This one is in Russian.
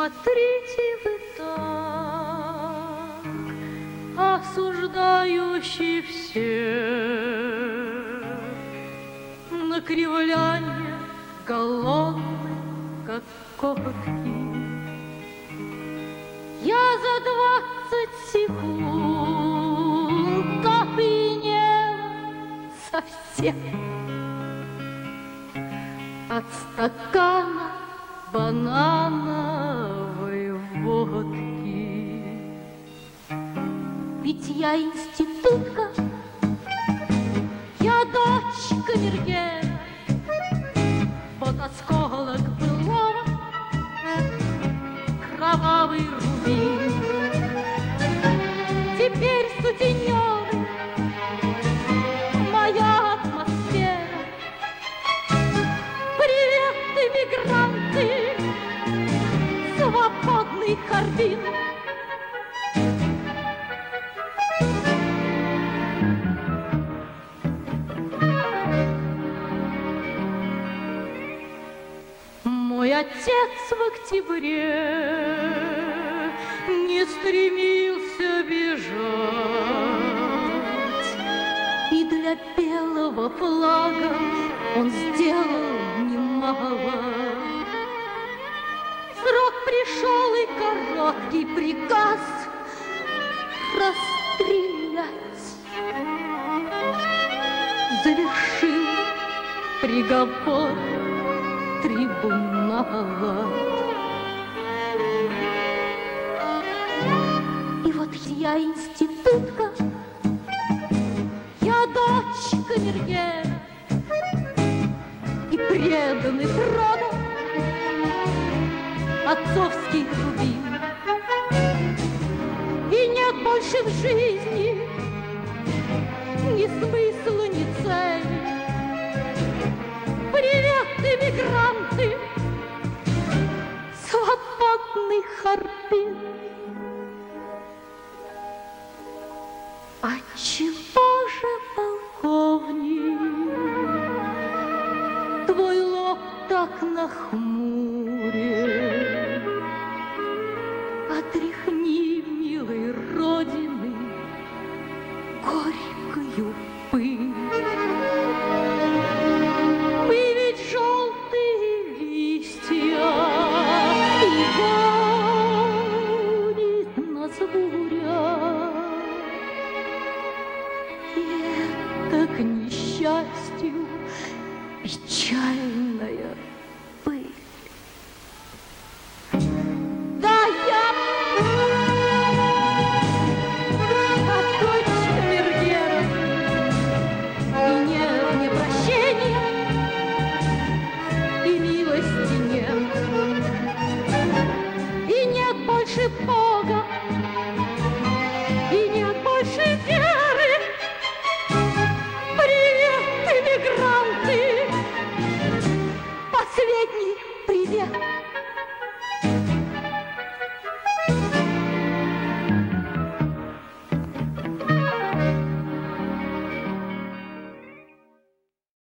смотрите вы так, осуждающий всех, на кривлянье голодный, как коготки. Я за 20 секунд опьянела совсем от стакана банановой водки. Ведь я институтка, я дочь камергера, вот осколок былого, кровавый рубин. Теперь сутенеры, моя атмосфера. Привет, эмигранты, свободный Харбин. Мой отец в октябре не стремился бежать, и для белого флага он сделал немало. Срок пришел, и короткий приказ расстрелять завершил приговор трибунала. И вот я институтка, я дочь камергера и преданный трону отцовский рубин. И нет больше в жизни ни смысла, ни цели. Привет, эмигранты, свободный Харбин. А чего же, полковник, твой лоб так нахмурен? Отряхни, милой родины, горькую пыль. Мы ведь желтые листья, и гонит нас буря. И это, к несчастью, печальная пыль. Да, я дочь камергера, и нет мне прощения, и милости нет, и нет больше Бога, и нет больше веры. Привет, эмигранты, последний привет.